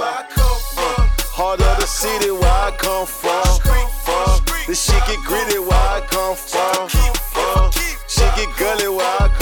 Heart of the city where I come from. This shit get gritty where I come from. Shit get gully where I come from.